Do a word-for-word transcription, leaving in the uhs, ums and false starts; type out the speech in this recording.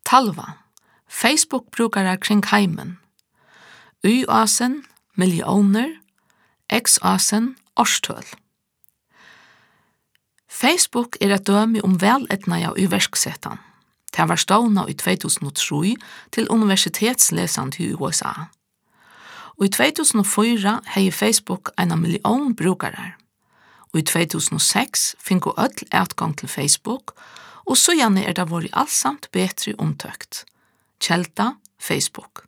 Talva. Facebook-brukare kring heimen. Y-asen, millioner. X-asen, årstøl. Facebook er et døme om veletnaja i verksetan. Det var stående i två tusen og tre til universitetslesande i U S A. Og i två tusen og fyra hei Facebook en million brukare. Og i två tusen og seks finko öll utgang til Facebook, og så gjerne er det vært allsamt bedre omtøkt. Kjelta Facebook.